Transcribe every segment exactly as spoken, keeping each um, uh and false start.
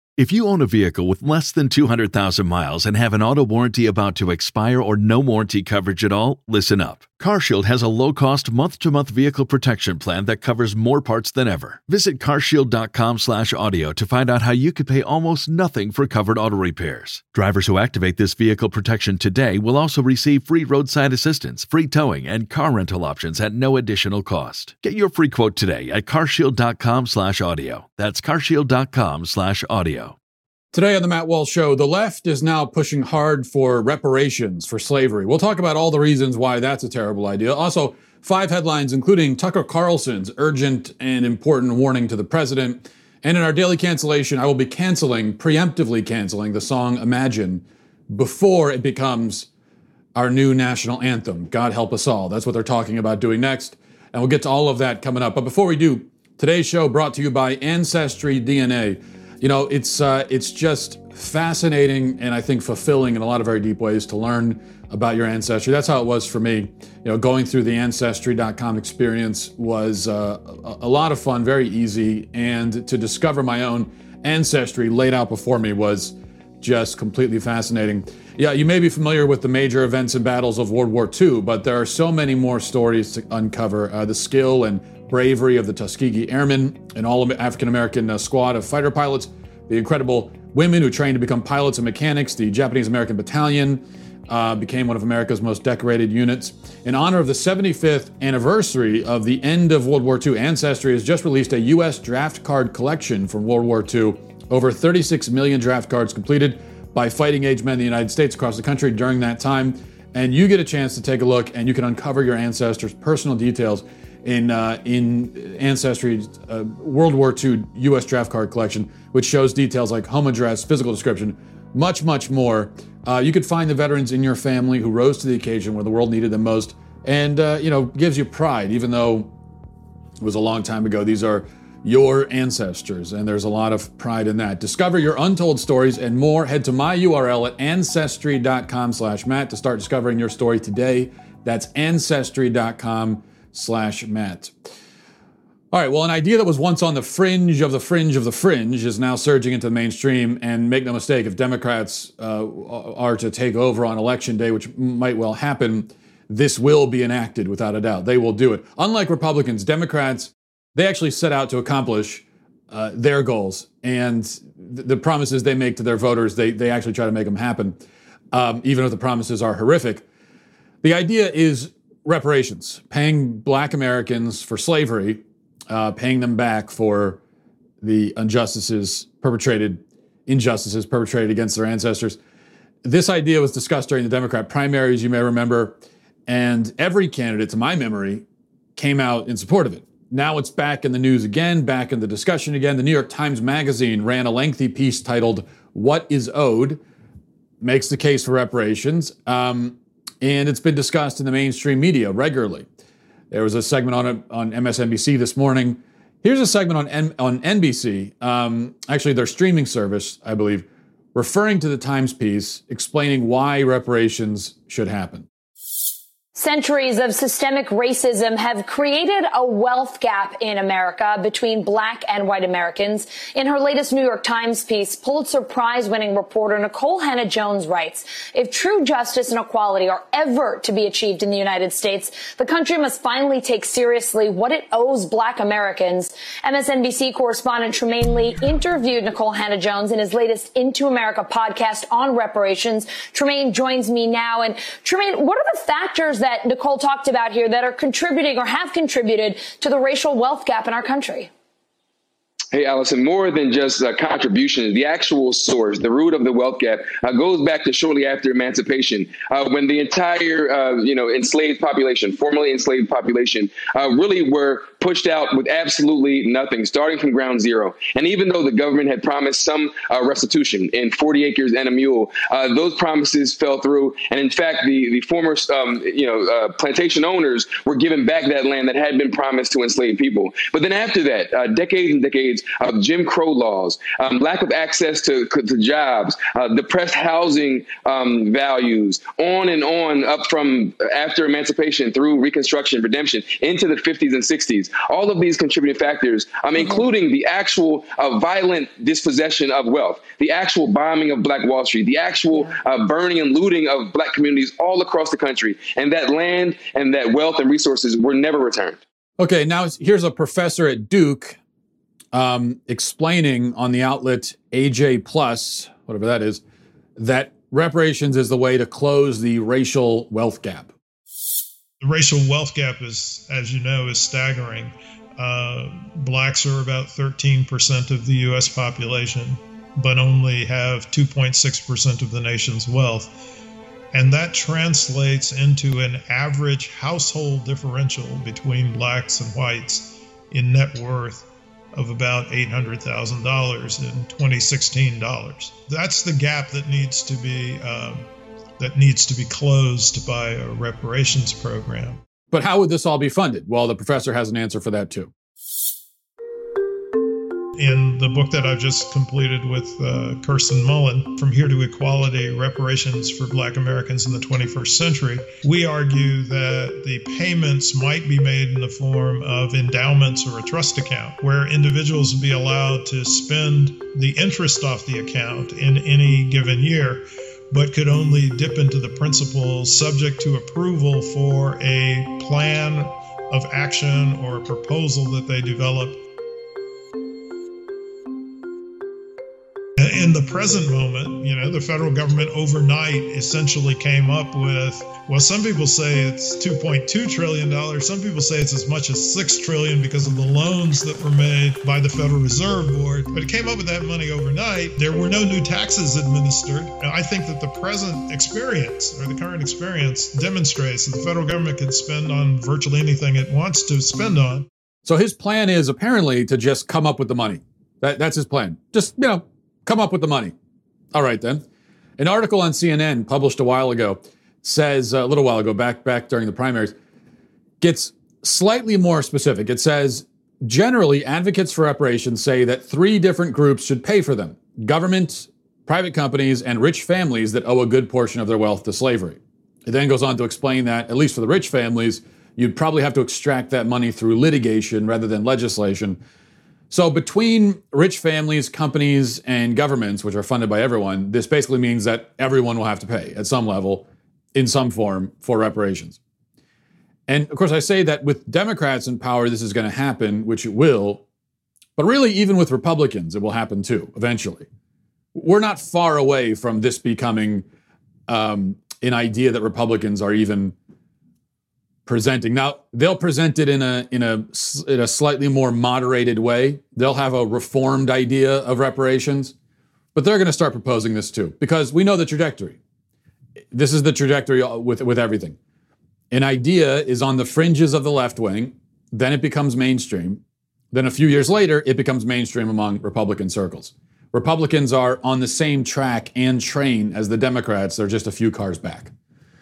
If you own a vehicle with less than two hundred thousand miles and have an auto warranty about to expire or no warranty coverage at all, listen up. CarShield has a low-cost month-to-month vehicle protection plan that covers more parts than ever. Visit carshield.com slash audio to find out how you could pay almost nothing for covered auto repairs. Drivers who activate this vehicle protection today will also receive free roadside assistance, free towing, and car rental options at no additional cost. Get your free quote today at carshield.com slash audio. That's carshield.com slash audio. Today on the Matt Walsh Show, the left is now pushing hard for reparations for slavery. We'll talk about all the reasons why that's a terrible idea. Also, five headlines, including Tucker Carlson's urgent and important warning to the president. And in our daily cancellation, I will be canceling, preemptively canceling the song Imagine before it becomes our new national anthem. God help us all. That's what they're talking about doing next. And we'll get to all of that coming up. But before we do, today's show brought to you by Ancestry D N A. You know, it's uh, it's just fascinating and I think fulfilling in a lot of very deep ways to learn about your ancestry. That's how it was for me. You know, going through the Ancestry dot com experience was uh, a, a lot of fun, very easy, and to discover my own ancestry laid out before me was just completely fascinating. Yeah, you may be familiar with the major events and battles of World War Two, but there are so many more stories to uncover. Uh, the skill and bravery of the Tuskegee Airmen, an all-African-American uh, squad of fighter pilots, the incredible women who trained to become pilots and mechanics, the Japanese-American Battalion uh, became one of America's most decorated units. In honor of the seventy-fifth anniversary of the end of World War Two, Ancestry has just released a U S draft card collection from World War Two. Over thirty-six million draft cards completed by fighting-age men in the United States across the country during that time. And you get a chance to take a look and you can uncover your ancestors' personal details in uh, in Ancestry's uh, World War Two U S draft card collection, which shows details like home address, physical description, much, much more. Uh, you could find the veterans in your family who rose to the occasion where the world needed them most, and uh, you know, gives you pride, even though it was a long time ago. These are your ancestors, and there's a lot of pride in that. Discover your untold stories and more. Head to my U R L at ancestry.com slash Matt to start discovering your story today. That's ancestry.com slash Matt. All right, well, an idea that was once on the fringe of the fringe of the fringe is now surging into the mainstream. And make no mistake, if Democrats uh, are to take over on election day, which might well happen, this will be enacted without a doubt. They will do it. Unlike Republicans, Democrats, they actually set out to accomplish uh, their goals. And th- the promises they make to their voters, they, they actually try to make them happen, um, even if the promises are horrific. The idea is reparations, paying Black Americans for slavery, uh, paying them back for the injustices perpetrated, injustices perpetrated against their ancestors. This idea was discussed during the Democrat primaries, you may remember, and every candidate, to my memory, came out in support of it. Now it's back in the news again, back in the discussion again. The New York Times Magazine ran a lengthy piece titled, "What is Owed?" Makes the case for reparations. Um, And it's been discussed in the mainstream media regularly. There was a segment on it on M S N B C this morning. Here's a segment on N- on N B C, um, actually their streaming service, I believe, referring to the Times piece, explaining why reparations should happen. Centuries of systemic racism have created a wealth gap in America between Black and white Americans. In her latest New York Times piece, Pulitzer Prize-winning reporter Nikole Hannah-Jones writes, if true justice and equality are ever to be achieved in the United States, the country must finally take seriously what it owes Black Americans. M S N B C correspondent Tremaine Lee interviewed Nikole Hannah-Jones in his latest Into America podcast on reparations. Tremaine joins me now. And Tremaine, what are the factors that that Nikole talked about here that are contributing or have contributed to the racial wealth gap in our country? Hey, Allison, more than just uh, contributions, the actual source, the root of the wealth gap uh, goes back to shortly after emancipation, uh, when the entire, uh, you know, enslaved population, formerly enslaved population, uh, really were pushed out with absolutely nothing, starting from ground zero. And even though the government had promised some uh, restitution in forty acres and a mule, uh, those promises fell through. And in fact, the, the former, um, you know, uh, plantation owners were given back that land that had been promised to enslaved people. But then after that, uh, decades and decades of Jim Crow laws, um, lack of access to, to jobs, uh, depressed housing um, values, on and on, up from after emancipation through Reconstruction, redemption, into the fifties and sixties. communities. All of these contributing factors, um, including the actual uh, violent dispossession of wealth, the actual bombing of Black Wall Street, the actual uh, burning and looting of Black communities all across the country. And that land and that wealth and resources were never returned. Okay, now here's a professor at Duke um, explaining on the outlet A J Plus, whatever that is, that reparations is the way to close the racial wealth gap. The racial wealth gap is, as you know, is staggering. Uh, blacks are about thirteen percent of the U S population, but only have two point six percent of the nation's wealth. And that translates into an average household differential between blacks and whites in net worth of about eight hundred thousand dollars in twenty sixteen dollars. That's the gap that needs to be um, that needs to be closed by a reparations program. But how would this all be funded? Well, the professor has an answer for that too. In the book that I've just completed with uh, Kirsten Mullen, From Here to Equality, Reparations for Black Americans in the twenty-first Century, we argue that the payments might be made in the form of endowments or a trust account, where individuals would be allowed to spend the interest off the account in any given year, but could only dip into the principal subject to approval for a plan of action or a proposal that they develop. In the present moment, you know, the federal government overnight essentially came up with, well, some people say it's two point two trillion dollars. Some people say it's as much as six trillion dollars because of the loans that were made by the Federal Reserve Board. But it came up with that money overnight. There were no new taxes administered. And I think that the present experience or the current experience demonstrates that the federal government can spend on virtually anything it wants to spend on. So his plan is apparently to just come up with the money. That, that's his plan. Just, you know, come up with the money. All right, then. An article on C N N published a while ago says, uh, a little while ago, back back during the primaries, gets slightly more specific. It says, generally, advocates for reparations say that three different groups should pay for them: government, private companies, and rich families that owe a good portion of their wealth to slavery. It then goes on to explain that, at least for the rich families, you'd probably have to extract that money through litigation rather than legislation. So between rich families, companies, and governments, which are funded by everyone, this basically means that everyone will have to pay at some level, in some form, for reparations. And of course, I say that with Democrats in power, this is going to happen, which it will. But really, even with Republicans, it will happen too, eventually. We're not far away from this becoming um, an idea that Republicans are even presenting. Now, they'll present it in a in a in a slightly more moderated way. They'll have a reformed idea of reparations, but they're going to start proposing this too, because we know the trajectory. This is the trajectory with with everything. An idea is on the fringes of the left wing, then it becomes mainstream. Then a few years later, it becomes mainstream among Republican circles. Republicans are on the same track and train as the Democrats. They're just a few cars back.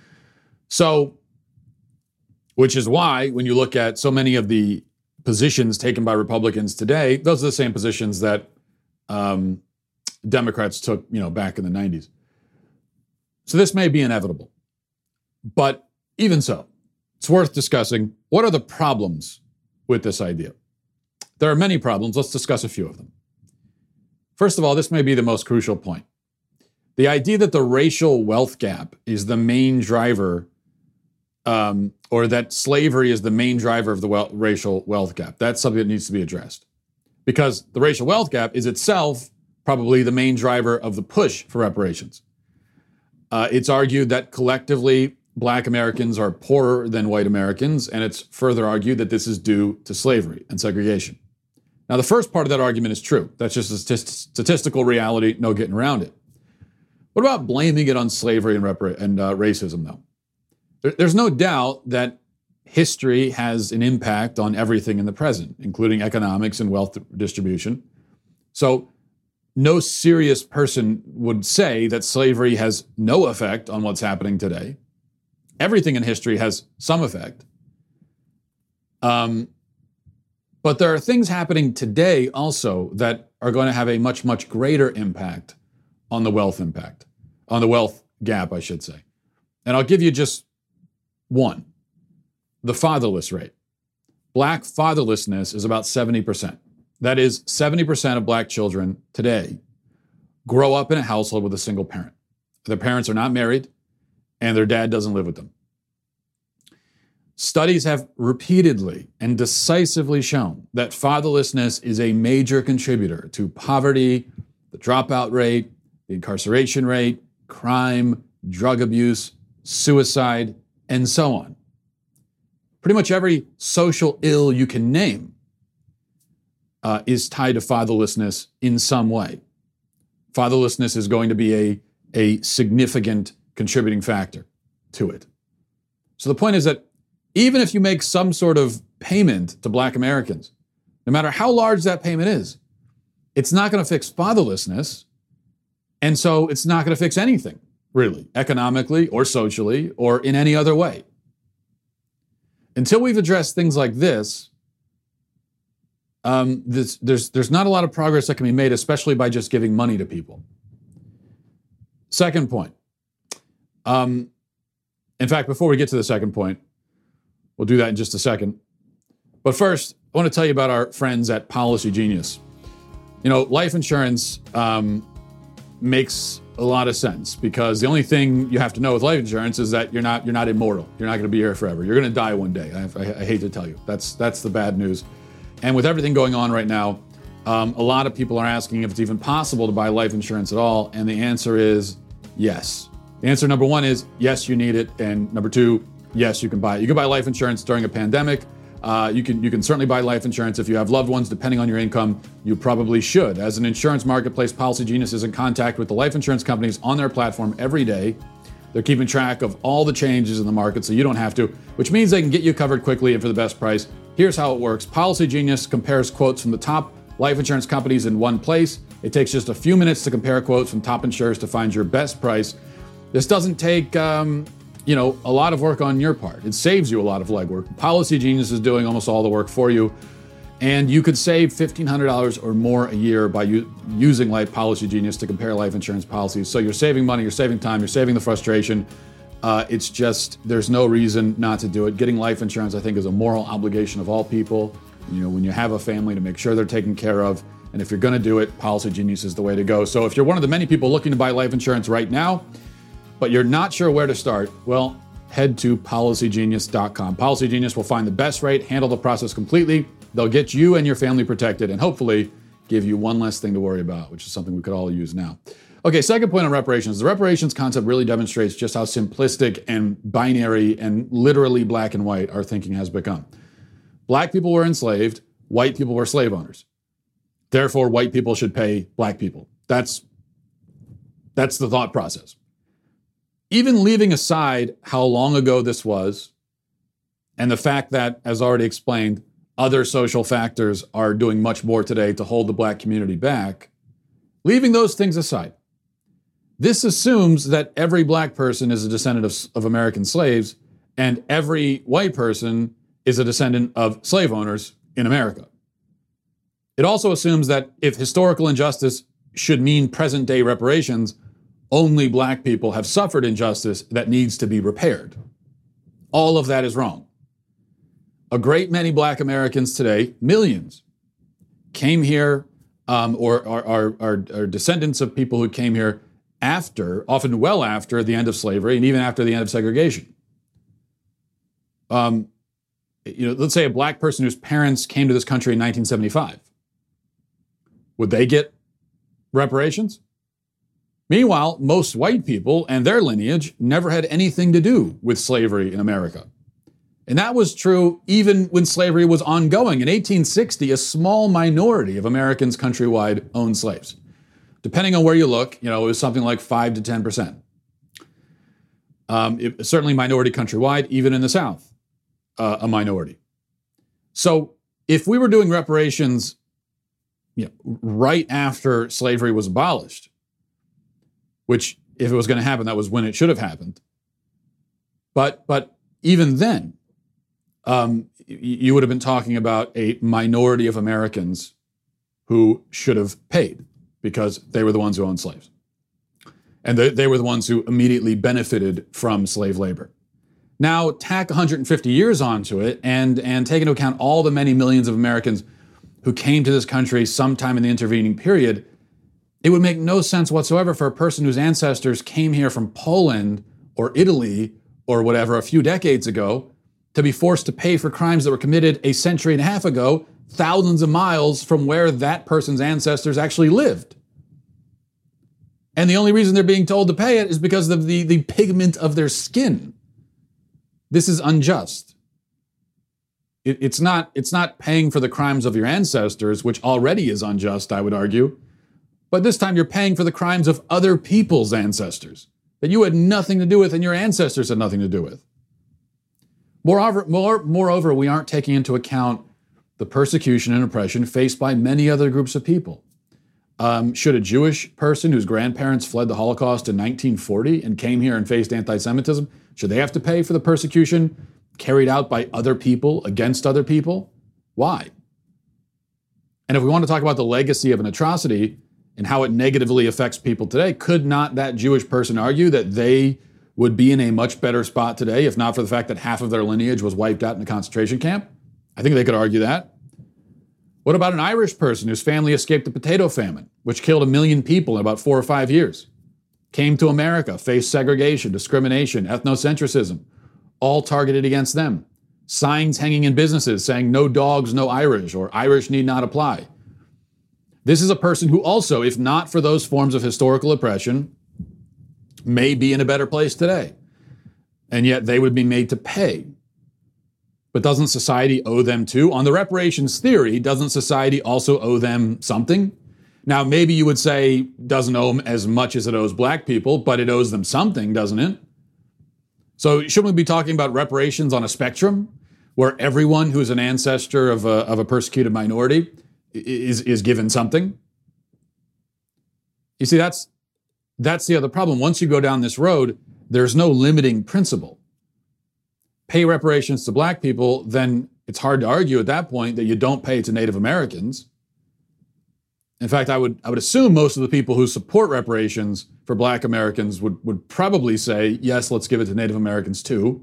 So, which is why when you look at so many of the positions taken by Republicans today, those are the same positions that um, Democrats took, you know, back in the nineties. So this may be inevitable. But even so, it's worth discussing. What are the problems with this idea? There are many problems. Let's discuss a few of them. First of all, this may be the most crucial point. The idea that the racial wealth gap is the main driver, um, or that slavery is the main driver of the wealth, racial wealth gap, that's something that needs to be addressed. Because the racial wealth gap is itself probably the main driver of the push for reparations. Uh, it's argued that collectively, Black Americans are poorer than white Americans, and it's further argued that this is due to slavery and segregation. Now, the first part of that argument is true. That's just a statistical reality, no getting around it. What about blaming it on slavery and, repara- and uh, racism, though? There, there's no doubt that history has an impact on everything in the present, including economics and wealth distribution. So no serious person would say that slavery has no effect on what's happening today. Everything in history has some effect. Um, but there are things happening today also that are going to have a much, much greater impact on the wealth impact, on the wealth gap, I should say. And I'll give you just one, the fatherless rate. Black fatherlessness is about seventy percent. That is, seventy percent of black children today grow up in a household with a single parent. Their parents are not married, and their dad doesn't live with them. Studies have repeatedly and decisively shown that fatherlessness is a major contributor to poverty, the dropout rate, the incarceration rate, crime, drug abuse, suicide, and so on. Pretty much every social ill you can name uh, is tied to fatherlessness in some way. Fatherlessness is going to be a, a significant contributing factor to it. So the point is that even if you make some sort of payment to black Americans, no matter how large that payment is, it's not going to fix fatherlessness. And so it's not going to fix anything, really, economically or socially or in any other way. Until we've addressed things like this, um, this there's, there's not a lot of progress that can be made, especially by just giving money to people. Second point. Um, in fact, before we get to the second point, we'll do that in just a second. But first, I want to tell you about our friends at Policy Genius. You know, life insurance um, makes a lot of sense because the only thing you have to know with life insurance is that you're not you're not immortal. You're not going to be here forever. You're going to die one day. I, I, I hate to tell you. That's that's the bad news. And with everything going on right now, um, a lot of people are asking if it's even possible to buy life insurance at all. And the answer is yes. The answer number one is yes, you need it. And number two, yes, you can buy it. You can buy life insurance during a pandemic. Uh, you can you can certainly buy life insurance if you have loved ones. Depending on your income, you probably should. As an insurance marketplace, Policy Genius is in contact with the life insurance companies on their platform every day. They're keeping track of all the changes in the market so you don't have to, which means they can get you covered quickly and for the best price. Here's how it works. Policy Genius compares quotes from the top life insurance companies in one place. It takes just a few minutes to compare quotes from top insurers to find your best price. This doesn't take um, you know, a lot of work on your part. It saves you a lot of legwork. Policy Genius is doing almost all the work for you. And you could save fifteen hundred dollars or more a year by u- using like Policy Genius to compare life insurance policies. So you're saving money, you're saving time, you're saving the frustration. Uh, it's just, there's no reason not to do it. Getting life insurance, I think, is a moral obligation of all people. You know, when you have a family, to make sure they're taken care of. And if you're going to do it, Policy Genius is the way to go. So if you're one of the many people looking to buy life insurance right now, but you're not sure where to start, well, head to policy genius dot com. Policy Genius will find the best rate, handle the process completely. They'll get you and your family protected and hopefully give you one less thing to worry about, which is something we could all use now. Okay, second point on reparations. The reparations concept really demonstrates just how simplistic and binary and literally black and white our thinking has become. Black people were enslaved, white people were slave owners. Therefore, white people should pay black people. That's, that's the thought process. Even leaving aside how long ago this was, and the fact that, as already explained, other social factors are doing much more today to hold the black community back, leaving those things aside, this assumes that every black person is a descendant of, of American slaves, and every white person is a descendant of slave owners in America. It also assumes that if historical injustice should mean present-day reparations, only black people have suffered injustice that needs to be repaired. All of that is wrong. A great many black Americans today, millions, came here um, or are, are, are, are descendants of people who came here after, often well after the end of slavery and even after the end of segregation. Um, you know, let's say a black person whose parents came to this country in nineteen seventy-five. Would they get reparations? Meanwhile, most white people and their lineage never had anything to do with slavery in America. And that was true even when slavery was ongoing. In eighteen sixty, a small minority of Americans countrywide owned slaves. Depending on where you look, you know, it was something like five to ten percent. Um, it, certainly minority countrywide, even in the South, uh, a minority. So if we were doing reparations, you know, right after slavery was abolished, which, if it was going to happen, that was when it should have happened. But but even then, um, you would have been talking about a minority of Americans who should have paid because they were the ones who owned slaves. And they, they were the ones who immediately benefited from slave labor. Now tack one hundred fifty years onto it and, and take into account all the many millions of Americans who came to this country sometime in the intervening period, it would make no sense whatsoever for a person whose ancestors came here from Poland or Italy or whatever a few decades ago to be forced to pay for crimes that were committed a century and a half ago, thousands of miles from where that person's ancestors actually lived. And the only reason they're being told to pay it is because of the, the pigment of their skin. This is unjust. It, it's not, it's not paying for the crimes of your ancestors, which already is unjust, I would argue. But this time you're paying for the crimes of other people's ancestors that you had nothing to do with and your ancestors had nothing to do with. Moreover, more, moreover, we aren't taking into account the persecution and oppression faced by many other groups of people. Um, should a Jewish person whose grandparents fled the Holocaust in nineteen forty and came here and faced anti-Semitism, should they have to pay for the persecution carried out by other people against other people? Why? And if we want to talk about the legacy of an atrocity and how it negatively affects people today, could not that Jewish person argue that they would be in a much better spot today if not for the fact that half of their lineage was wiped out in a concentration camp? I think they could argue that. What about an Irish person whose family escaped the potato famine, which killed a million people in about four or five years? Came to America, faced segregation, discrimination, ethnocentrism, all targeted against them. Signs hanging in businesses saying no dogs, no Irish, or Irish need not apply. This is a person who also, if not for those forms of historical oppression, may be in a better place today. And yet they would be made to pay. But doesn't society owe them too? On the reparations theory, doesn't society also owe them something? Now, maybe you would say doesn't owe them as much as it owes black people, but it owes them something, doesn't it? So shouldn't we be talking about reparations on a spectrum where everyone who's an ancestor of a, of a persecuted minority is, is given something? You see, that's, that's the other problem. Once you go down this road, there's no limiting principle. Pay reparations to black people, then it's hard to argue at that point that you don't pay to Native Americans. In fact, I would I would assume most of the people who support reparations for black Americans would, would probably say, yes, let's give it to Native Americans too.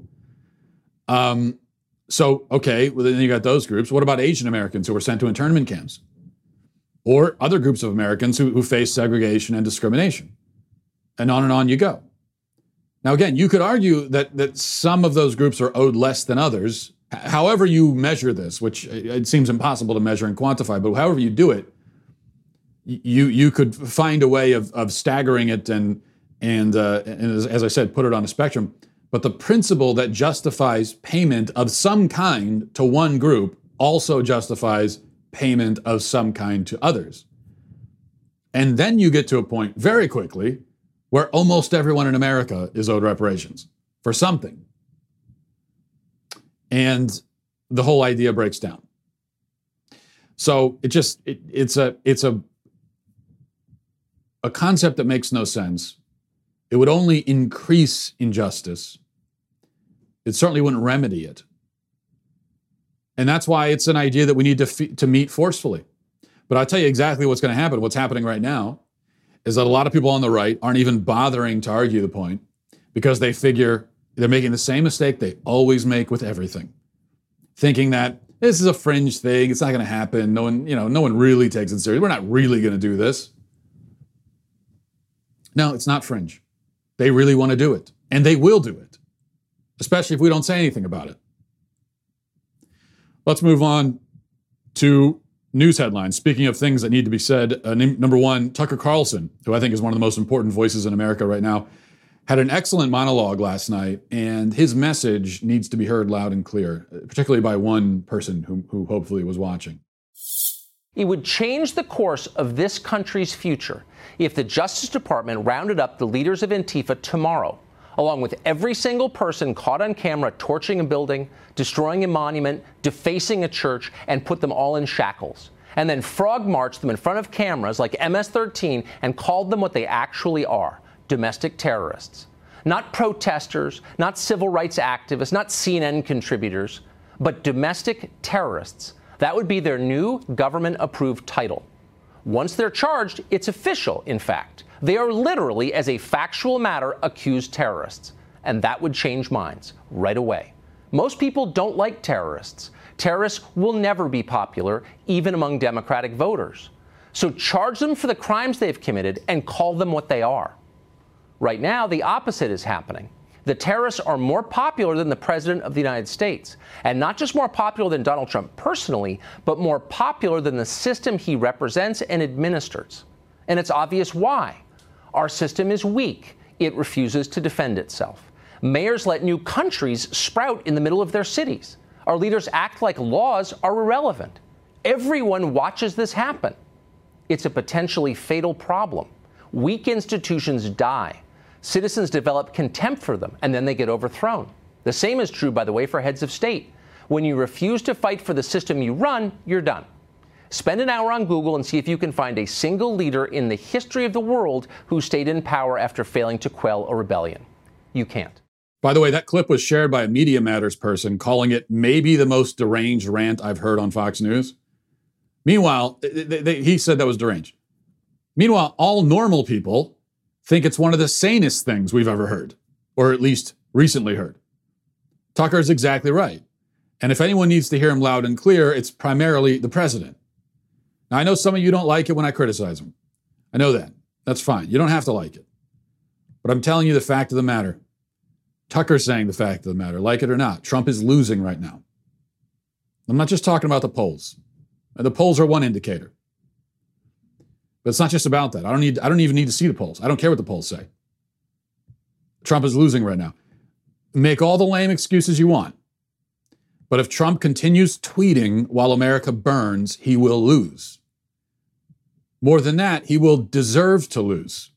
Um, so, okay, well, then you got those groups. What about Asian Americans who were sent to internment camps? Or other groups of Americans who, who face segregation and discrimination? And on and on you go. Now, again, you could argue that, that some of those groups are owed less than others. However you measure this, which it seems impossible to measure and quantify, but however you do it, you you could find a way of, of staggering it and, and, uh, and as, as I said, put it on a spectrum. But the principle that justifies payment of some kind to one group also justifies payment of some kind to others. And then you get to a point very quickly where almost everyone in America is owed reparations for something. And the whole idea breaks down. So it just, it, it's a, it's a, a concept that makes no sense. It would only increase injustice. It certainly wouldn't remedy it. And that's why it's an idea that we need to, f- to meet forcefully. But I'll tell you exactly what's going to happen. What's happening right now is that a lot of people on the right aren't even bothering to argue the point because they figure they're making the same mistake they always make with everything. Thinking that this is a fringe thing, it's not going to happen, no one, you know, no one really takes it seriously, we're not really going to do this. No, it's not fringe. They really want to do it, and they will do it, especially if we don't say anything about it. Let's move on to news headlines. Speaking of things that need to be said, uh, n- number one, Tucker Carlson, who I think is one of the most important voices in America right now, had an excellent monologue last night, and his message needs to be heard loud and clear, particularly by one person who, who hopefully was watching. It would change the course of this country's future if the Justice Department rounded up the leaders of Antifa tomorrow, along with every single person caught on camera torching a building, destroying a monument, defacing a church, and put them all in shackles, and then frog marched them in front of cameras like M S thirteen and called them what they actually are, domestic terrorists. Not protesters, not civil rights activists, not C N N contributors, but domestic terrorists. That would be their new government-approved title. Once they're charged, it's official, in fact. They are literally, as a factual matter, accused terrorists. and that would change minds right away. Most people don't like terrorists. Terrorists will never be popular, even among Democratic voters. So charge them for the crimes they've committed and call them what they are. Right now, the opposite is happening. The terrorists are more popular than the President of the United States, and not just more popular than Donald Trump personally, but more popular than the system he represents and administers. And it's obvious why. Our system is weak. It refuses to defend itself. Mayors let new countries sprout in the middle of their cities. Our leaders act like laws are irrelevant. Everyone watches this happen. It's a potentially fatal problem. Weak institutions die. Citizens develop contempt for them, and then they get overthrown. The same is true, by the way, for heads of state. When you refuse to fight for the system you run, you're done. Spend an hour on Google and see if you can find a single leader in the history of the world who stayed in power after failing to quell a rebellion. You can't. By the way, that clip was shared by a Media Matters person, calling it maybe the most deranged rant I've heard on Fox News. Meanwhile, they, they, he said that was deranged. Meanwhile, all normal people think it's one of the sanest things we've ever heard, or at least recently heard. Tucker is exactly right. And if anyone needs to hear him loud and clear, it's primarily the president. Now, I know some of you don't like it when I criticize him. I know that. That's fine. You don't have to like it. But I'm telling you the fact of the matter. Tucker's saying the fact of the matter, like it or not. Trump is losing right now. I'm not just talking about the polls. The polls are one indicator. But it's not just about that. I don't need, I don't even need to see the polls. I don't care what the polls say. Trump is losing right now. Make all the lame excuses you want. But if Trump continues tweeting while America burns, he will lose. More than that, he will deserve to lose.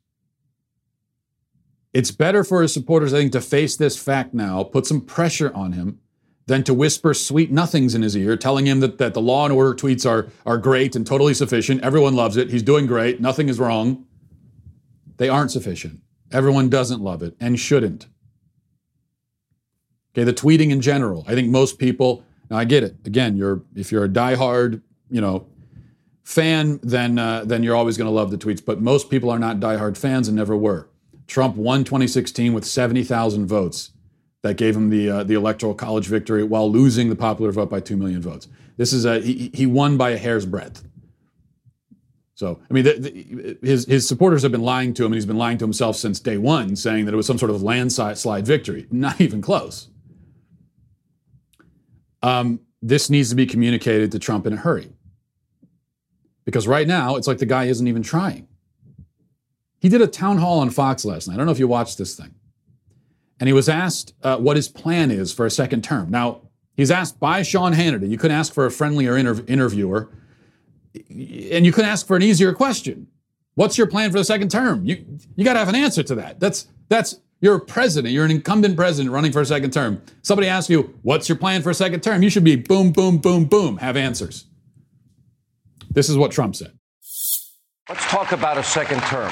It's better for his supporters, I think, to face this fact now, put some pressure on him, than to whisper sweet nothings in his ear, telling him that, that the Law and Order tweets are, are great and totally sufficient. Everyone loves it. He's doing great. Nothing is wrong. They aren't sufficient. Everyone doesn't love it and shouldn't. Okay, the tweeting in general. I think most people, now I get it. Again, you're if you're a diehard, you know, fan, then uh, then you're always going to love the tweets. But most people are not diehard fans and never were. Trump won twenty sixteen with seventy thousand votes. That gave him the uh, the electoral college victory while losing the popular vote by two million votes. This is a he, he won by a hair's breadth. So I mean, the, the, his his supporters have been lying to him, and he's been lying to himself since day one, saying that it was some sort of landslide victory. Not even close. Um, this needs to be communicated to Trump in a hurry, because right now it's like the guy isn't even trying. He did a town hall on Fox last night. I don't know if you watched this thing. And he was asked uh, what his plan is for a second term. Now, he's asked by Sean Hannity. You couldn't ask for a friendlier inter- interviewer. And you couldn't ask for an easier question. What's your plan for the second term? You you got to have an answer to that. That's, that's you're a president. You're an incumbent president running for a second term. Somebody asks you, what's your plan for a second term? You should be boom, boom, boom, boom, have answers. This is what Trump said. Let's talk about a second term.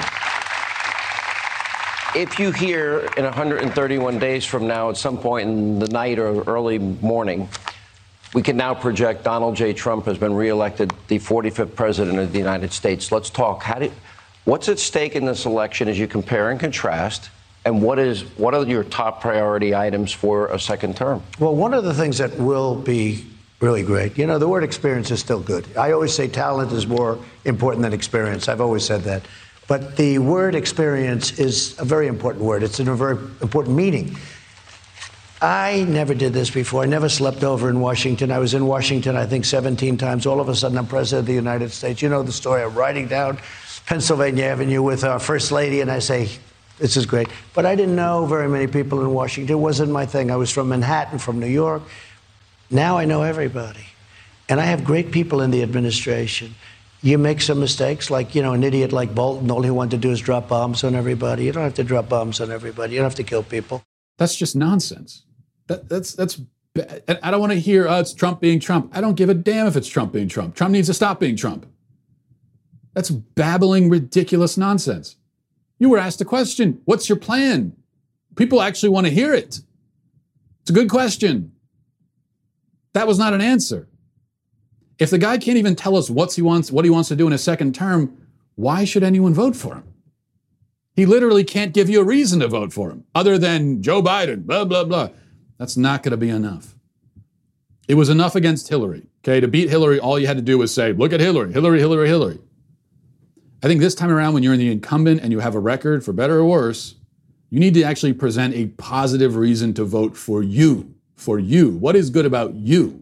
If you hear in one hundred thirty-one days from now, at some point in the night or early morning, we can now project Donald J. Trump has been reelected the forty-fifth president of the United States. Let's talk. How do, what's at stake in this election as you compare and contrast? And what is what are your top priority items for a second term? Well, one of the things that will be really great, you know, the word experience is still good. I always say talent is more important than experience. I've always said that. But the word experience is a very important word. It's in a very important meaning. I never did this before. I never slept over in Washington. I was in Washington, I think, seventeen times. All of a sudden, I'm president of the United States. You know the story. I'm riding down Pennsylvania Avenue with our first lady, and I say, this is great. But I didn't know very many people in Washington. It wasn't my thing. I was from Manhattan, from New York. Now I know everybody. And I have great people in the administration. You make some mistakes, like, you know, an idiot like Bolton, all he wanted to do is drop bombs on everybody. You don't have to drop bombs on everybody. You don't have to kill people. That's just nonsense. That, that's, that's, I don't want to hear, oh, it's Trump being Trump. I don't give a damn if it's Trump being Trump. Trump needs to stop being Trump. That's babbling, ridiculous nonsense. You were asked a question. What's your plan? People actually want to hear it. It's a good question. That was not an answer. If the guy can't even tell us what he wants, what he wants to do in a second term, why should anyone vote for him? He literally can't give you a reason to vote for him other than Joe Biden, blah, blah, blah. That's not going to be enough. It was enough against Hillary. Okay, to beat Hillary, all you had to do was say, look at Hillary, Hillary, Hillary, Hillary. I think this time around, when you're in the incumbent and you have a record, for better or worse, you need to actually present a positive reason to vote for you, for you. What is good about you?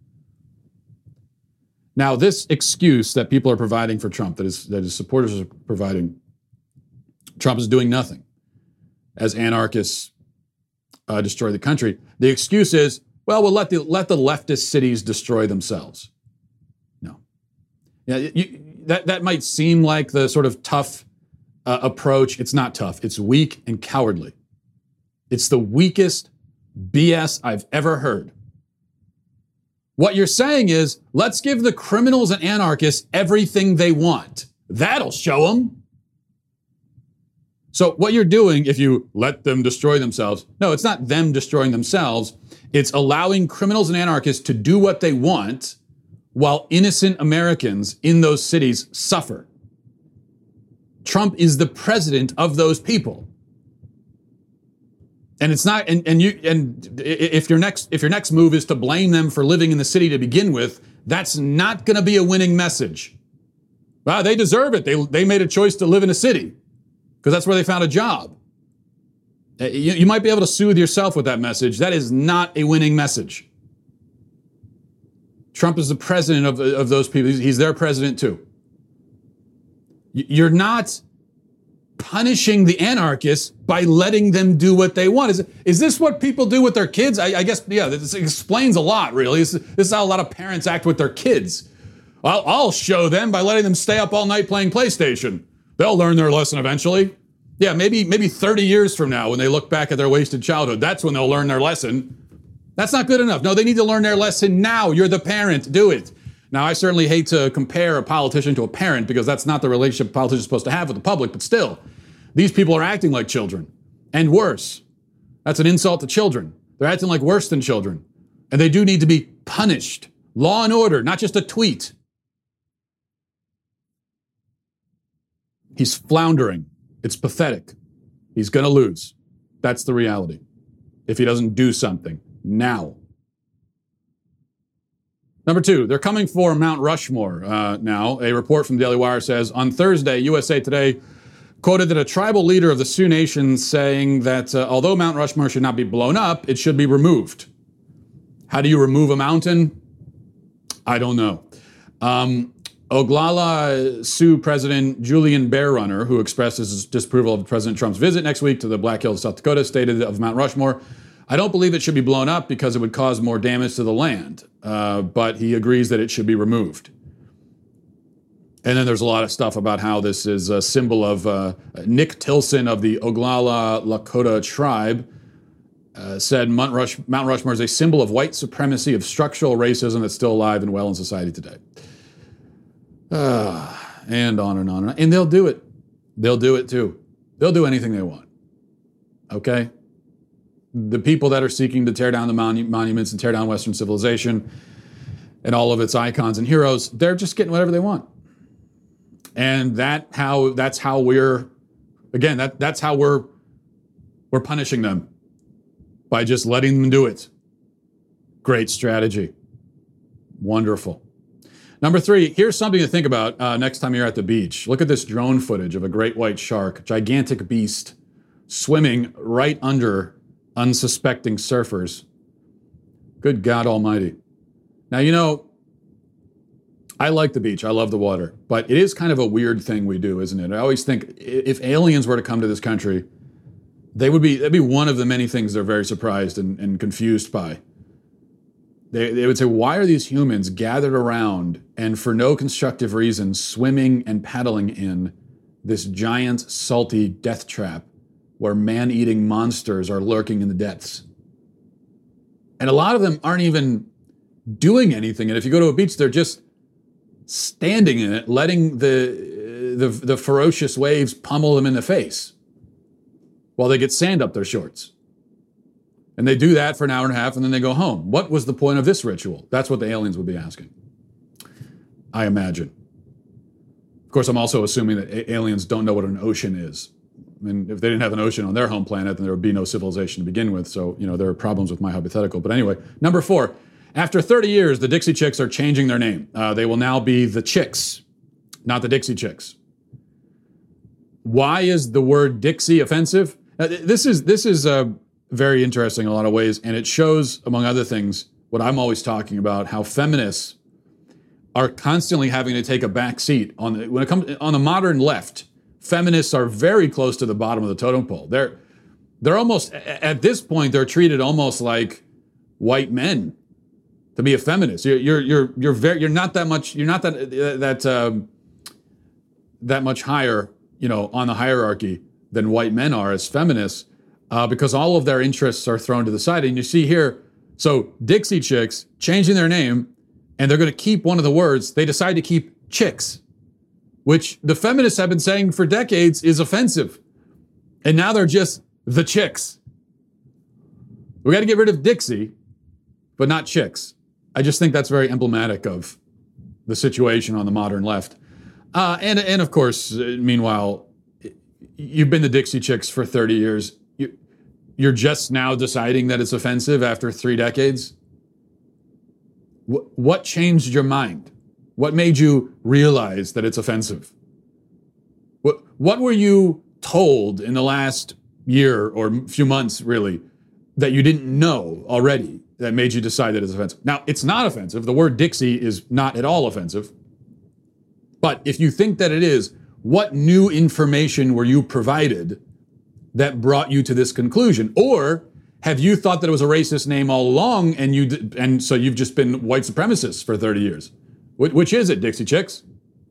Now, this excuse that people are providing for Trump, that his, that his supporters are providing, Trump is doing nothing as anarchists uh, destroy the country. The excuse is, well, we'll let the, let the leftist cities destroy themselves. No. Yeah, you, that, that might seem like the sort of tough uh, approach. It's not tough. It's weak and cowardly. It's the weakest B S I've ever heard. What you're saying is, let's give the criminals and anarchists everything they want. That'll show them. So what you're doing, if you let them destroy themselves, no, it's not them destroying themselves. It's allowing criminals and anarchists to do what they want while innocent Americans in those cities suffer. Trump is the president of those people. And it's not, and, and you, and if your next, if your next move is to blame them for living in the city to begin with, that's not going to be a winning message. Well, they deserve it. They, they made a choice to live in a city because that's where they found a job. You, you might be able to soothe yourself with that message. That is not a winning message. Trump is the president of, of those people. He's, he's their president too. You're not punishing the anarchists by letting them do what they want. Is, is this what people do with their kids? I, I guess, yeah, this explains a lot, really. This, this is how a lot of parents act with their kids. I'll, I'll show them by letting them stay up all night playing PlayStation. They'll learn their lesson eventually. Yeah, maybe maybe thirty years from now when they look back at their wasted childhood, that's when they'll learn their lesson. That's not good enough. No, they need to learn their lesson now. You're the parent. Do it. Now, I certainly hate to compare a politician to a parent because that's not the relationship a politician is supposed to have with the public, but still, these people are acting like children and worse. That's an insult to children. They're acting like worse than children, and they do need to be punished. Law and order, not just a tweet. He's floundering. It's pathetic. He's going to lose. That's the reality. If he doesn't do something now. Number two, they're coming for Mount Rushmore uh, now. A report from Daily Wire says on Thursday, U S A Today quoted that a tribal leader of the Sioux Nation saying that uh, although Mount Rushmore should not be blown up, it should be removed. How do you remove a mountain? I don't know. Um, Oglala Sioux President Julian Bearrunner, who expressed his disapproval of President Trump's visit next week to the Black Hills, South Dakota, stated of Mount Rushmore, I don't believe it should be blown up because it would cause more damage to the land, uh, but he agrees that it should be removed. And then there's a lot of stuff about how this is a symbol of uh, Nick Tilson of the Oglala Lakota tribe uh, said Mount, Rush, Mount Rushmore is a symbol of white supremacy, of structural racism that's still alive and well in society today. Uh, and on and on and on. And they'll do it. They'll do it too. They'll do anything they want. Okay? The people that are seeking to tear down the monu- monuments and tear down Western civilization and all of its icons and heroes, they're just getting whatever they want. And that how that's how we're again, that that's how we're we're punishing them. By just letting them do it. Great strategy. Wonderful. Number three, here's something to think about uh, next time you're at the beach. Look at this drone footage of a great white shark, gigantic beast, swimming right under unsuspecting surfers. Good God Almighty. Now, you know, I like the beach. I love the water. But it is kind of a weird thing we do, isn't it? I always think if aliens were to come to this country, they would be, that'd be one of the many things they're very surprised and, and confused by. They, they would say, why are these humans gathered around and for no constructive reason swimming and paddling in this giant salty death trap where man-eating monsters are lurking in the depths? And a lot of them aren't even doing anything. And if you go to a beach, they're just standing in it, letting the, the, the ferocious waves pummel them in the face while they get sand up their shorts. And they do that for an hour and a half and then they go home. What was the point of this ritual? That's what the aliens would be asking, I imagine. Of course, I'm also assuming that aliens don't know what an ocean is. And if they didn't have an ocean on their home planet, then there would be no civilization to begin with. So, you know, there are problems with my hypothetical. But anyway, number four, after thirty years, the Dixie Chicks are changing their name. Uh, they will now be the Chicks, not the Dixie Chicks. Why is the word Dixie offensive? Uh, this is this is uh, very interesting in a lot of ways, and it shows, among other things, what I'm always talking about, how feminists are constantly having to take a back seat on the, when it comes on the modern left. Feminists are very close to the bottom of the totem pole. They're they're almost at this point they're treated almost like white men to be a feminist. You're you're you're you're very you're not that much you're not that that um, that much higher, you know, on the hierarchy than white men are as feminists, uh, because all of their interests are thrown to the side. And you see here, so Dixie Chicks changing their name, and they're going to keep one of the words. They decide to keep chicks, which the feminists have been saying for decades is offensive. And now they're just the Chicks. We got to get rid of Dixie, but not chicks. I just think that's very emblematic of the situation on the modern left. Uh, and, and of course, meanwhile, you've been the Dixie Chicks for thirty years. You, you're just now deciding that it's offensive after three decades. W- what changed your mind? What made you realize that it's offensive? What, what were you told in the last year or few months, really, that you didn't know already that made you decide that it's offensive? Now, it's not offensive. The word Dixie is not at all offensive. But if you think that it is, what new information were you provided that brought you to this conclusion? Or have you thought that it was a racist name all along, and you d- and so you've just been white supremacists for thirty years? Wh- which is it, Dixie Chicks?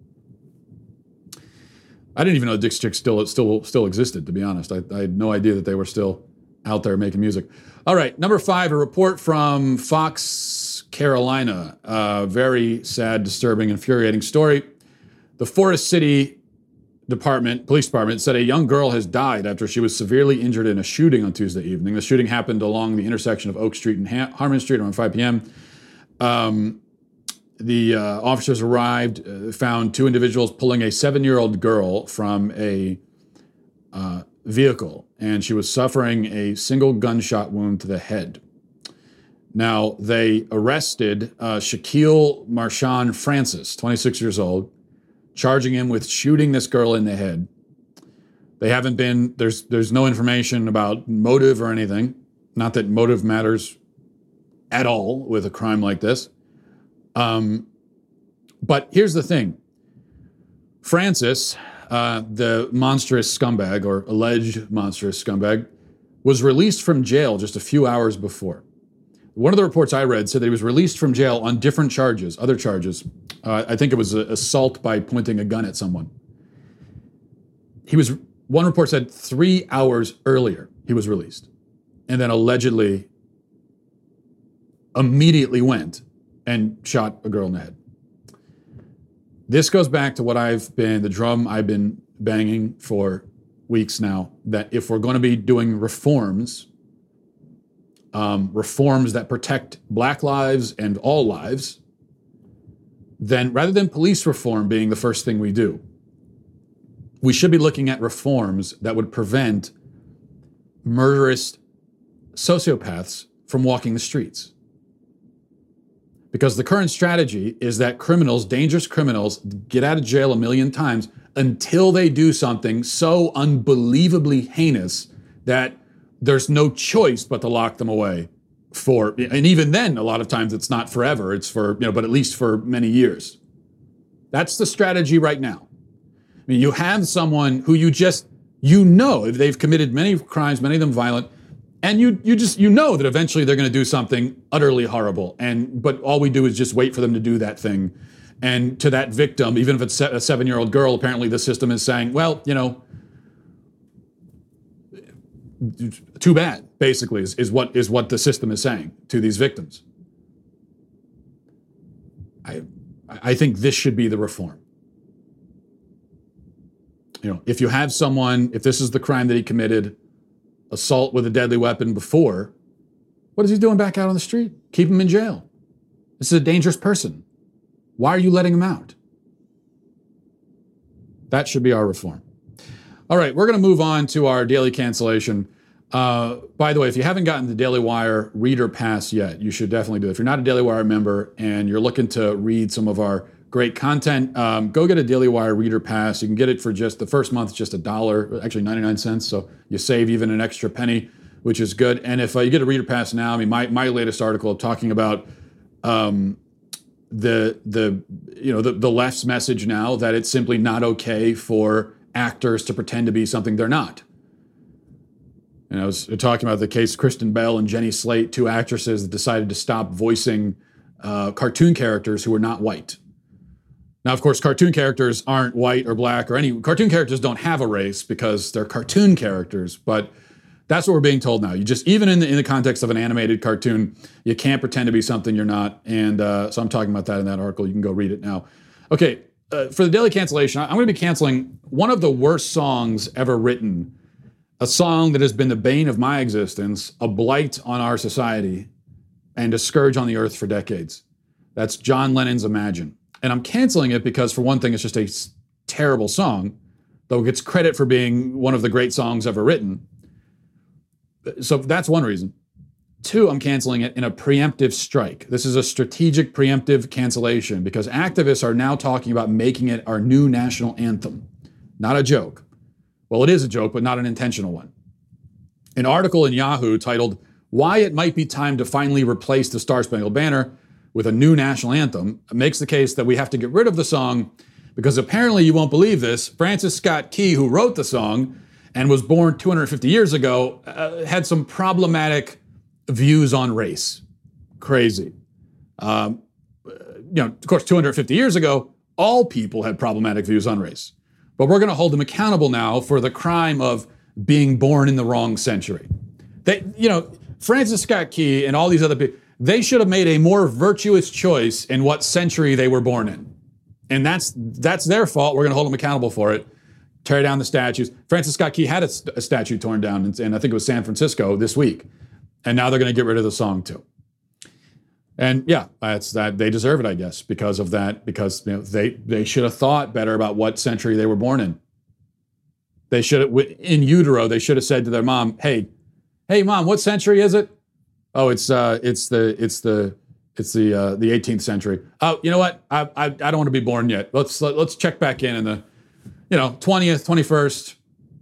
I didn't even know Dixie Chicks still still still existed, to be honest. I, I had no idea that they were still out there making music. All right, number five, a report from Fox Carolina. Uh, very sad, disturbing, infuriating story. The Forest City Department, Police Department said a young girl has died after she was severely injured in a shooting on Tuesday evening. The shooting happened along the intersection of Oak Street and ha- Harmon Street around five p.m. Um, the uh, officers arrived, uh, found two individuals pulling a seven-year-old girl from a uh, vehicle, and she was suffering a single gunshot wound to the head. Now, they arrested uh, Shaquille Marshawn Francis, twenty-six years old, charging him with shooting this girl in the head. They haven't been, there's there's no information about motive or anything. Not that motive matters at all with a crime like this. Um, but here's the thing. Francis, uh, the monstrous scumbag, or alleged monstrous scumbag, was released from jail just a few hours before. One of the reports I read said that he was released from jail on different charges, other charges. Uh, I think it was assault by pointing a gun at someone. He was, one report said three hours earlier he was released, and then allegedly immediately went and shot a girl in the head. This goes back to what I've been, the drum I've been banging for weeks now, that if we're going to be doing reforms, Um, reforms that protect black lives and all lives, then rather than police reform being the first thing we do, we should be looking at reforms that would prevent murderous sociopaths from walking the streets. Because the current strategy is that criminals, dangerous criminals, get out of jail a million times until they do something so unbelievably heinous that there's no choice but to lock them away for, and even then, a lot of times it's not forever, it's for, you know, but at least for many years. That's the strategy right now. I mean, you have someone who you just, you know, they've committed many crimes, many of them violent, and you you just, you know that eventually they're going to do something utterly horrible. And, but all we do is just wait for them to do that thing. And to that victim, even if it's a seven-year-old girl, apparently the system is saying, well, you know, too bad, basically, is, is what is what the system is saying to these victims. I I think this should be the reform. You know, if you have someone, if this is the crime that he committed, assault with a deadly weapon before, what is he doing back out on the street? Keep him in jail. This is a dangerous person. Why are you letting him out? That should be our reform. All right, we're going to move on to our daily cancellation. Uh, by the way, if you haven't gotten the Daily Wire Reader Pass yet, you should definitely do it. If you're not a Daily Wire member and you're looking to read some of our great content, um, go get a Daily Wire Reader Pass. You can get it for just the first month, just a dollar, actually ninety-nine cents. So you save even an extra penny, which is good. And if uh, you get a Reader Pass now, I mean, my, my latest article talking about um, the the you know the, the left's message now that it's simply not okay for actors to pretend to be something they're not. And I was talking about the case Kristen Bell and Jenny Slate, two actresses that decided to stop voicing uh, cartoon characters who were not white. Now, of course, cartoon characters aren't white or black or any, cartoon characters don't have a race because they're cartoon characters, but that's what we're being told now. You just, even in the, in the context of an animated cartoon, you can't pretend to be something you're not. And uh, so I'm talking about that in that article. You can go read it now. Okay, uh, for the daily cancellation, I'm going to be canceling one of the worst songs ever written, a song that has been the bane of my existence, a blight on our society, and a scourge on the earth for decades. That's John Lennon's Imagine. And I'm canceling it because, for one thing, it's just a terrible song, though it gets credit for being one of the great songs ever written. So that's one reason. Two, I'm canceling it in a preemptive strike. This is a strategic preemptive cancellation because activists are now talking about making it our new national anthem. Not a joke. Well, it is a joke, but not an intentional one. An article in Yahoo titled, "Why It Might Be Time to Finally Replace the Star-Spangled Banner with a New National Anthem," makes the case that we have to get rid of the song because apparently, you won't believe this, Francis Scott Key, who wrote the song and was born two hundred fifty years ago, uh, had some problematic views on race. Crazy. Um, you know, of course, two hundred fifty years ago, all people had problematic views on race. But we're going to hold him accountable now for the crime of being born in the wrong century. They, you know, Francis Scott Key and all these other people, they should have made a more virtuous choice in what century they were born in. And that's that's their fault. We're going to hold them accountable for it. Tear down the statues. Francis Scott Key had a, st- a statue torn down, in, and I think it was San Francisco this week. And now they're going to get rid of the song too. And yeah, that's that. They deserve it, I guess, because of that. Because you know, they they should have thought better about what century they were born in. They should have, in utero, they should have said to their mom, "Hey, hey, mom, what century is it? Oh, it's uh, it's the it's the it's the uh, the eighteenth century. Oh, you know what? I I, I don't want to be born yet. Let's let, let's check back in in the, you know, twentieth, twenty-first."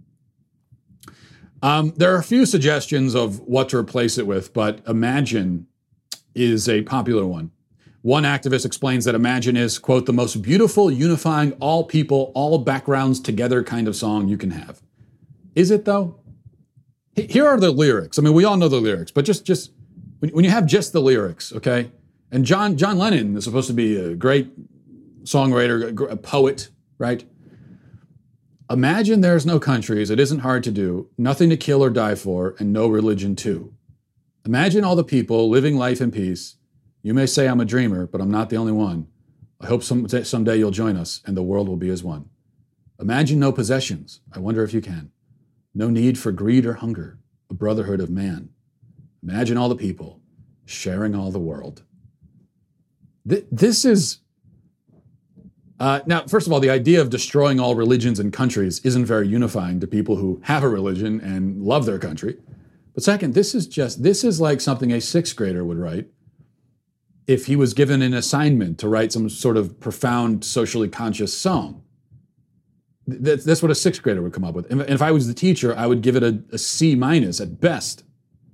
Um, there are a few suggestions of what to replace it with, but Imagine is a popular one. One activist explains that Imagine is, quote, "the most beautiful, unifying, all people, all backgrounds together kind of song you can have." Is it though? Here are the lyrics. I mean, we all know the lyrics, but just just when you have just the lyrics, okay? And John John Lennon is supposed to be a great songwriter, a poet, right? "Imagine there's no countries, it isn't hard to do, nothing to kill or die for, and no religion too. Imagine all the people living life in peace. You may say I'm a dreamer, but I'm not the only one. I hope some, someday you'll join us and the world will be as one. Imagine no possessions. I wonder if you can. No need for greed or hunger, a brotherhood of man. Imagine all the people sharing all the world." Th- this is... Uh, now, first of all, the idea of destroying all religions and countries isn't very unifying to people who have a religion and love their country. But second, this is just, this is like something a sixth grader would write if he was given an assignment to write some sort of profound, socially conscious song. Th- that's what a sixth grader would come up with. And if I was the teacher, I would give it a, a C minus at best.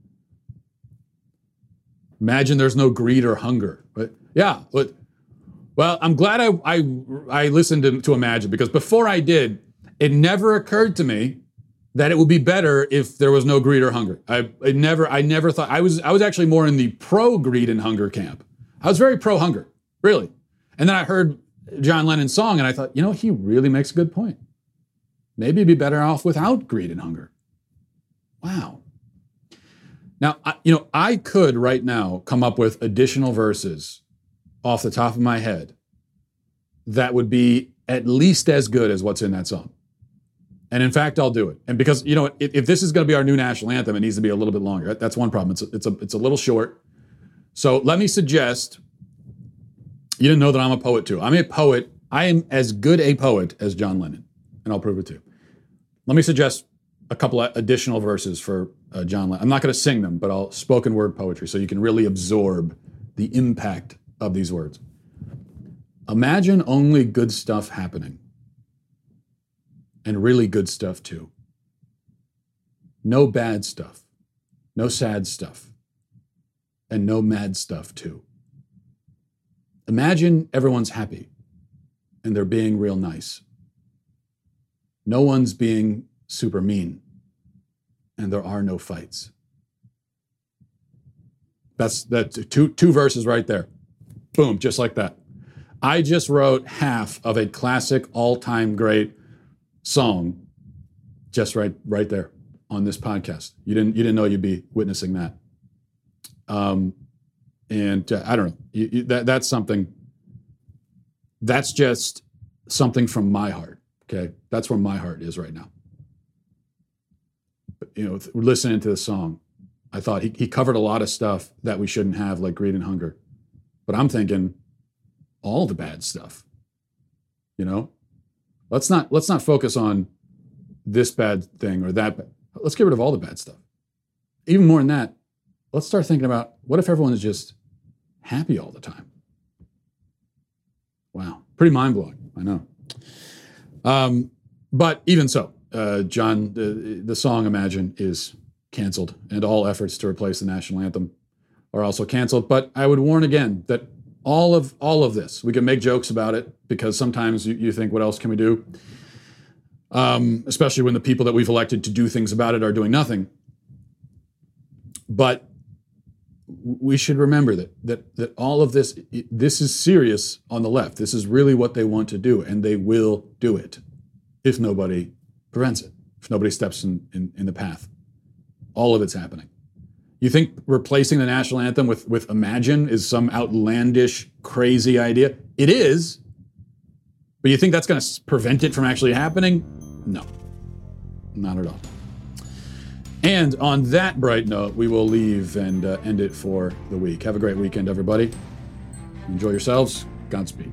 Imagine there's no greed or hunger. But yeah, but, well, I'm glad I, I, I listened to, to Imagine, because before I did, it never occurred to me that it would be better if there was no greed or hunger. I, I never, I never thought, I was, I was actually more in the pro-greed and hunger camp. I was very pro-hunger, really. And then I heard John Lennon's song and I thought, you know, he really makes a good point. Maybe it'd be better off without greed and hunger. Wow. Now, I, you know, I could right now come up with additional verses off the top of my head that would be at least as good as what's in that song. And in fact, I'll do it. And because, you know, if, if this is going to be our new national anthem, it needs to be a little bit longer. That's one problem. It's a, it's a, it's a little short. So let me suggest, you didn't know that I'm a poet too. I'm a poet. I am as good a poet as John Lennon, and I'll prove it too. let me suggest a couple of additional verses for uh, John Lennon. I'm not going to sing them, but I'll spoken word poetry so you can really absorb the impact of these words. Imagine only good stuff happening, and really good stuff too. No bad stuff, no sad stuff, and no mad stuff too. Imagine everyone's happy and they're being real nice. No one's being super mean, and there are no fights. That's that two two verses right there. Boom, just like that. I just wrote half of a classic all-time great song just right right there on this podcast. You didn't you didn't know you'd be witnessing that. Um and uh, I don't know. You, you, that that's something that's just something from my heart, okay? That's where my heart is right now. You know, listening to the song, I thought he, he covered a lot of stuff that we shouldn't have, like greed and hunger. But I'm thinking all the bad stuff, you know? Let's not let's not focus on this bad thing or that bad. Let's get rid of all the bad stuff. Even more than that, let's start thinking about what if everyone is just happy all the time? Wow, pretty mind-blowing, I know. Um, but even so, Uh, John, the, the song Imagine is canceled, and all efforts to replace the national anthem are also canceled. But I would warn again that all of all of this, we can make jokes about it because sometimes you, you think, what else can we do? Um, especially when the people that we've elected to do things about it are doing nothing. But we should remember that that that all of this, this is serious on the left. This is really what they want to do, and they will do it if nobody prevents it, if nobody steps in, in, in the path. All of it's happening. You think replacing the national anthem with, with Imagine is some outlandish, crazy idea? It is. But you think that's going to prevent it from actually happening? No, not at all. And on that bright note, we will leave and uh, end it for the week. Have a great weekend, everybody. Enjoy yourselves. Godspeed.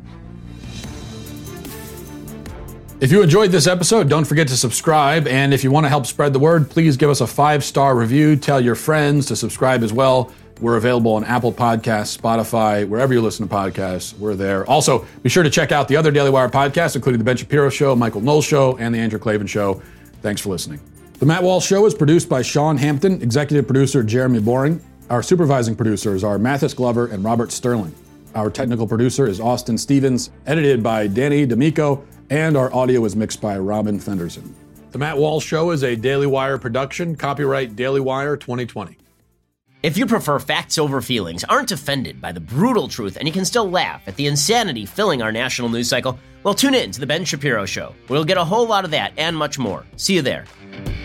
If you enjoyed this episode, don't forget to subscribe. And if you want to help spread the word, please give us a five-star review. Tell your friends to subscribe as well. We're available on Apple Podcasts, Spotify, wherever you listen to podcasts, we're there. Also, be sure to check out the other Daily Wire podcasts, including The Ben Shapiro Show, Michael Knowles Show, and The Andrew Klavan Show. Thanks for listening. The Matt Walsh Show is produced by Sean Hampton, executive producer Jeremy Boring. Our supervising producers are Mathis Glover and Robert Sterling. Our technical producer is Austin Stevens, edited by Danny D'Amico, and our audio is mixed by Robin Fenderson. The Matt Walsh Show is a Daily Wire production, copyright Daily Wire twenty twenty. If you prefer facts over feelings, aren't offended by the brutal truth, and you can still laugh at the insanity filling our national news cycle, well, tune in to The Ben Shapiro Show. We'll get a whole lot of that and much more. See you there.